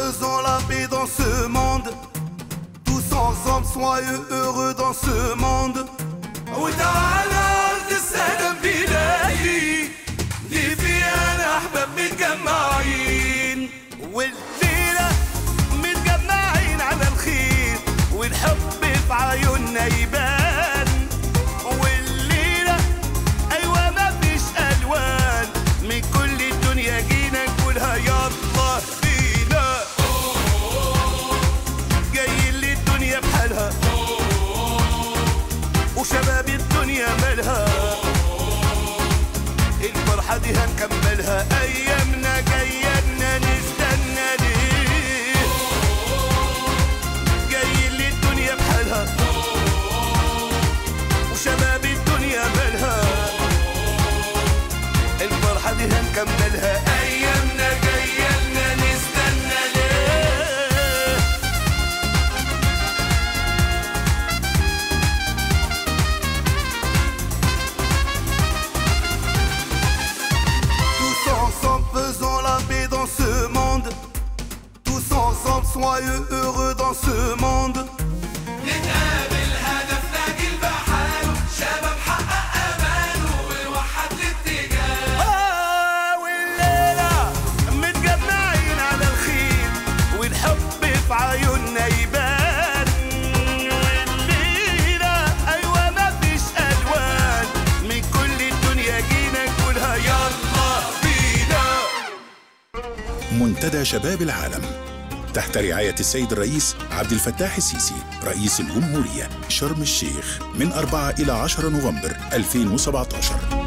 faisons la paix dans ce monde. Tous ensemble, soyeux, heureux dans ce monde. وتعالى أرض السلام بلادي اللي فيها أحباب متجمعين، والليلة متجمعين على الخير، والحب في عيوننا يبان. والليلة أيوة مفيش ألوان، من كل الدنيا جينا نقولها يلا بينا. جايين للدنيا بحالها وشباب الدنيا مالها، الفرحة دي هنكملها، أيامنا جاية نستنى ليه. جايين للدنيا بحالها وشباب الدنيا مالها، الفرحة دي هنكملها، أيامنا جاية نستنى ليه. Faisons la paix dans ce monde. Tous ensemble, soyeux, heureux dans ce monde. نتقابل هدفنا جيل بحاله، شباب حقق أماله ووحد الاتجاه. والليلة متجمعين على الخير، والحب في عيوننا يبان. والليلة أيوة مفيش ألوان، من كل الدنيا جينا نقولها يلا. منتدى شباب العالم تحت رعاية السيد الرئيس عبد الفتاح السيسي رئيس الجمهورية، شرم الشيخ، من 4 إلى 10 نوفمبر 2017.